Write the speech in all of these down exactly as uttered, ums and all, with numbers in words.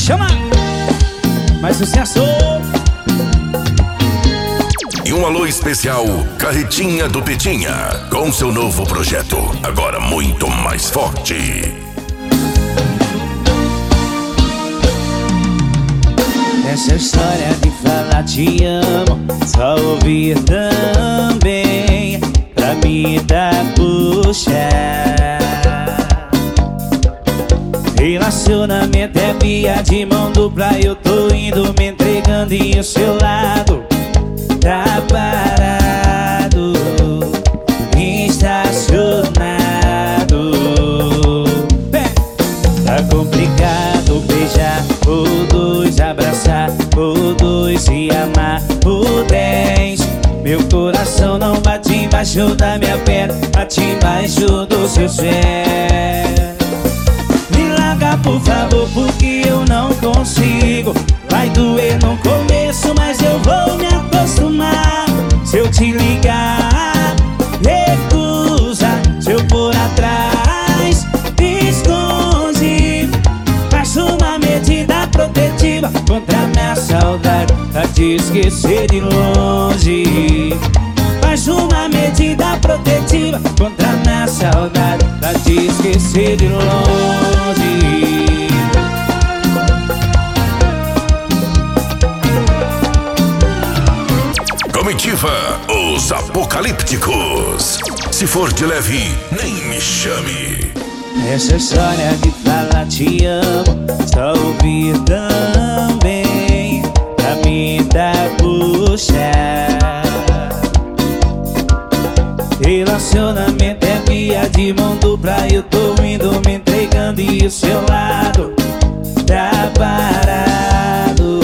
Chama! Mais sucesso! E um alô especial, Carretinha do Pitinha, com seu novo projeto, agora muito mais forte. Essa história de falar te amo, só ouvir também, pra me dar puxar. Relacionamento é via de mão dupla, eu tô indo me entregando e o seu lado tá parado, estacionado. Tá complicado beijar por dois, abraçar por dois e amar por dez. Meu coração não bate embaixo da minha perna, bate embaixo dos seus pés. Me larga por favor, porque eu não consigo. Vai doer no começo, mas eu vou me acostumar. Se eu te ligar, recusa. Se eu for atrás, esconde. Faço uma medida protetiva contra minha saudade, pra te esquecer de longe. Faço uma medida protetiva contra minha saudade, pra te esquecer de longe. Comitiva, os apocalípticos. Se for de leve, nem me chame. Essa história de falar te amo, só ouvir também, pra me dar puxar. Relacionamento é via de mão dupla, eu tô indo me entregando e o seu lado tá parado,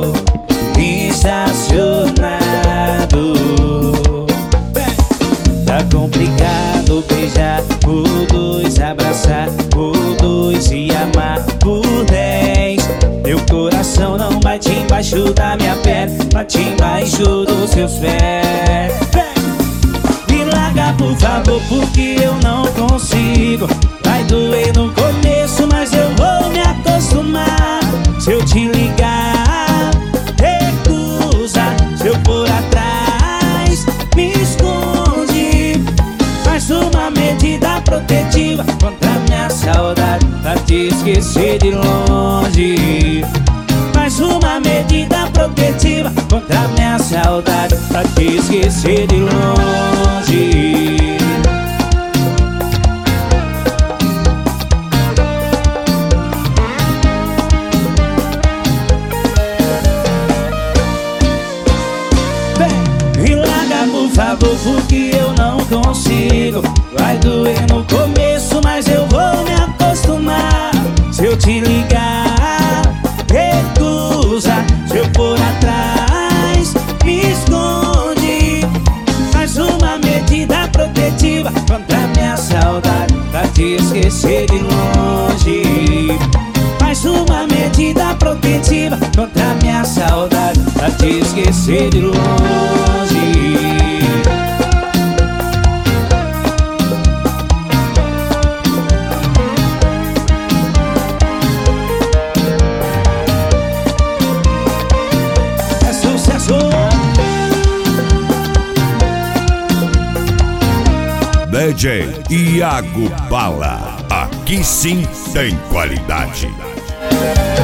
estacionado. Tá complicado beijar por dois, abraçar por dois e amar por dez. Meu coração não bate embaixo da minha perna, bate embaixo dos seus pés. Me larga por favor, porque eu não consigo. Vai doer no começo, mas eu vou me acostumar. Se eu te ligar, recusa. Se eu for atrás, me esconde. Faz uma medida protetiva contra minha saudade, pra te esquecer de longe. Faz uma medida protetiva contra minha saudade, pra te esquecer de longe. Me larga por favor, porque eu não consigo. Vai doer no começo, mas eu vou me acostumar. Se eu te ligar, recusa. Se eu for atrás, me esconde. Faz uma medida protetiva contra minha saudade, pra te esquecer de longe. Faz uma medida protetiva contra minha saudade, pra te esquecer de longe. É sucesso! D J Iago Bala, aqui sim tem qualidade.